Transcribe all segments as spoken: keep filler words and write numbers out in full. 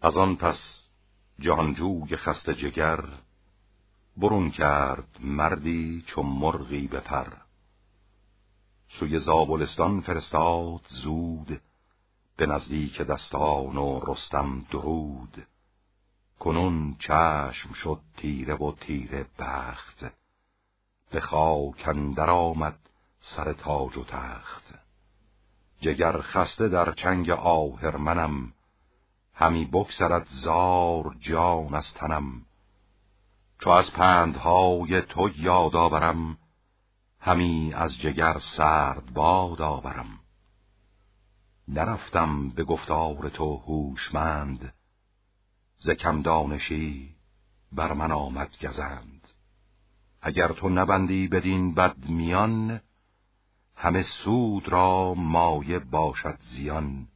از آن پس جهانجوی خسته جگر، برون کرد مردی چون مرغی به پر. سوی زابلستان فرستاد زود، به نزدیک دستان و رستم درود. کنون چشم شد تیره و تیره بخت، به خاک اندر آمد سر تاج و تخت. جگر خسته در چنگ آهرمنم، همی بگذرد زار جان از تنم. چو از پندهای تو یاد آورم، همی از جگر سرد باد آورم. نرفتم به گفتار تو هوشمند، ز کم دانشی بر من آمد گزند. اگر تو نبندی بدین بد میان، همه سود را مایه باشد زیان.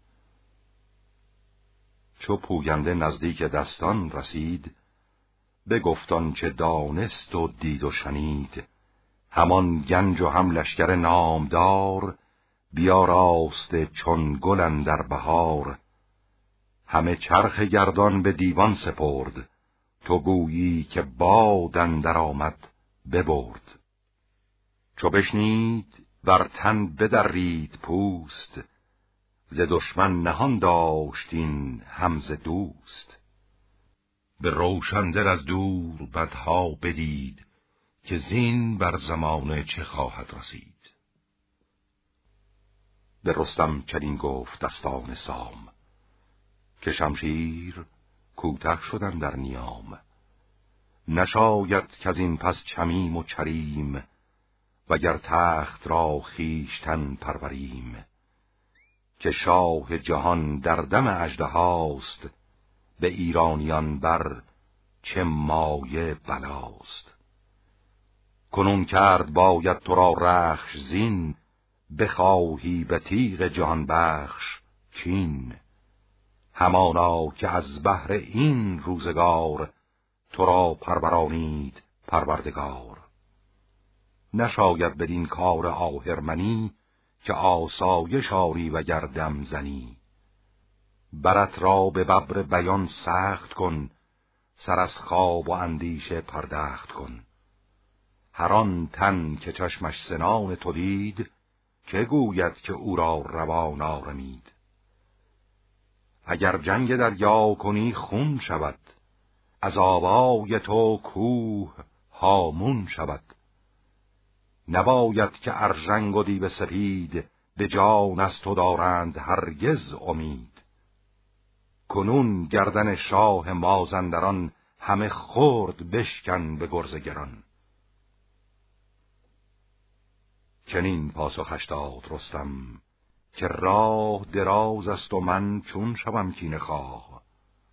چو پوینده نزدیک دستان رسید، بگفت آنچه دانست و دید و شنید. همان گنج و هم لشکر نامدار، بیاراسته چون گل اندر بهار. همه چرخ گردان به دیوان سپرد، تو گویی که باد اندر آمد ببرد. چو بشنید بر تن بدرید پوست، ز دشمن نهان داشتین هم ز دوست. به روشندل از دور بدها بدید، که زین بر زمانه چه خواهد رسید. به رستم چنین گفت دستان سام، که شمشیر کوته شدن در نیام. نشاید که از این پس چمیم و چریم، وگر تخت را خیشتن پروریم. که شاه جهان در دم اژدهاست، به ایرانیان بر چه مایه بلاست. کنون کرد باید تو را رخش زین، بخواهی به تیغ جهان بخش کین. همانا که از بهر این روزگار، تو را پرورانید پروردگار. نشاید بدین کار آهرمنی، که آسایش آری و گردم زنی. برت را به ببر بیان سخت کن، سر از خواب و اندیشه پردخت کن. هر آن تن که چشمش سنان تو دید، که گوید که او را روان آرمید. اگر جنگ دریا کنی خون شود، از آوای تو کوه هامون شود. نباید که ارژنگ و دیو سپید، به جان از تو دارند هرگز امید. کنون گردن شاه مازندران، همه خرد بشکن به گرز گران. چنین پاسخش داد رستم، که راه دراز است و من چون شوم کینه خواه.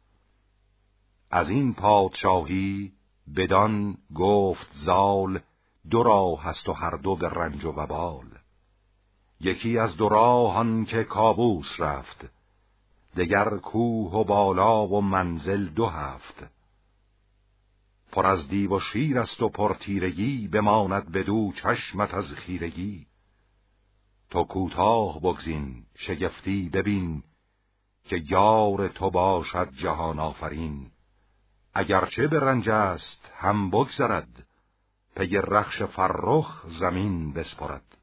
از این پادشاهی بدان گفت زال، دو راه هست و هر دو به رنج و وبال. یکی از دو راهان که کابوس رفت، دگر کوه و بالا و منزل دو هفت. پر از دیو و شیر است و پر تیرگی، بماند بدو چشمت از خیرگی. تو کوتاه بگزین شگفتی ببین، که یار تو باشد جهان آفرین. اگرچه به رنج است هم بگذرد، پی رخش فرخ زمین بسپرد.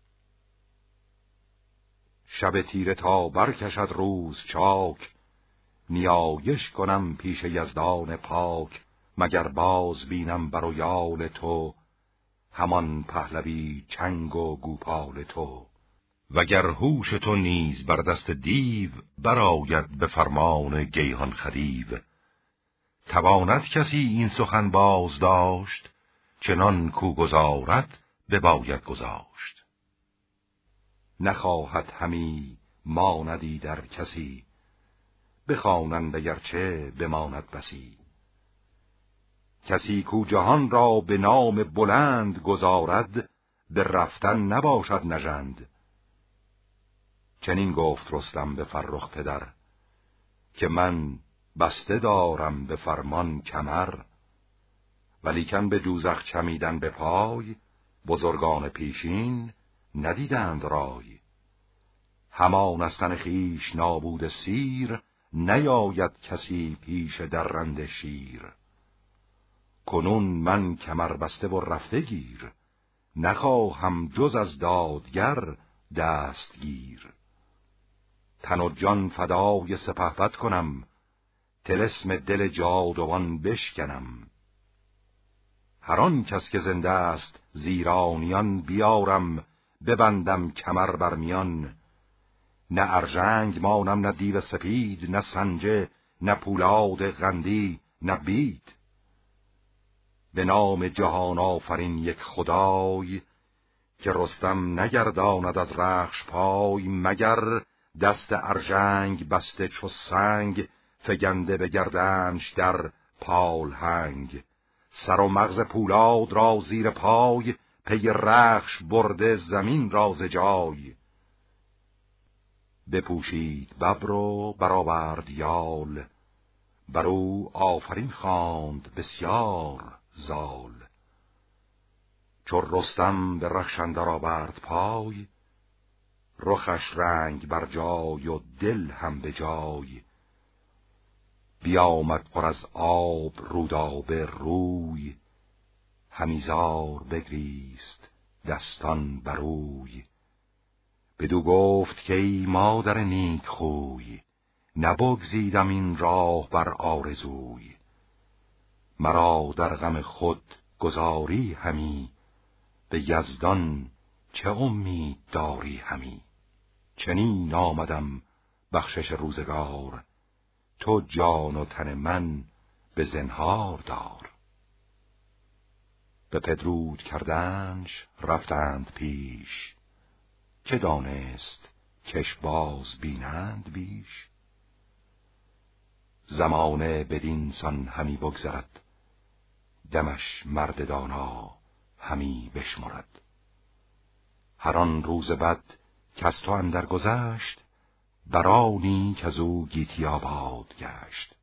شب تیره تا برکشد روز چاک، نیایش کنم پیش یزدان پاک. مگر باز بینم بر و یال تو، همان پهلوی چنگ و گوپال تو. وگر هوش تو نیز بر دست دیو، براید به فرمان گیهان خدیو. تواند کسی این سخن باز داشت، چنان کو گذارد بباید گذاشت. نخواهد همی ماندی در کسی، بخوانند اگرچه بماند بسی. کسی کو جهان را به نام بلند گذارد، به رفتن نباشد نژند. چنین گفت رستم به فرخ پدر، که من بسته دارم به فرمان کمر. ولیکن به دوزخ چمیدن به پای، بزرگان پیشین ندیدند رای. همان از تن خویش نابود سیر، نیاید کسی پیش درنده شیر. کنون من کمر بسته و رفته گیر، نخواهم جز از دادگر دستگیر. تن و جان فدای سپهبد کنم، طلسم دل جادوان بشکنم. هر آن کس که زنده است زیرانیان، بیارم ببندم کمر بر میان. نه ارژنگ مانم نه دیو سپید، نه سنجه نه پولاد غندی نه بید. به نام جهان آفرین یک خدای، که رستم نگرداند از رخش پای. مگر دست ارژنگ بسته چو سنگ، فگنده به گردنش در پالهنگ. سر و مغز پولاد را زیر پای، پی رخش برده زمین را ز جای. بپوشید ببر و برآورد یال، بر او آفرین خواند بسیار زال. چو رستم به رخش اندر آورد پای، رخش رنگ بر جای و دل هم به جای. بیامد پر از آب رودابه روی، همیزار بگریست دستان بروی. بدو گفت که ای مادر نیک خوی، نبگزیدم این راه بر آرزوی. مرا در غم خود گذاری همی، به یزدان چه امید داری همی. چنین آمدم بخشش روزگار، تو جان و تن من به زنهار دار. به پدرود کردنش رفتند پیش، که دانست کش باز بینند بیش. زمانه بدین سان همی بگذرد، دمش مرد دانا همی بشمرد. هر آن روز بد کز تو اندر گذشت، برانی کز او گیتی آباد گشت.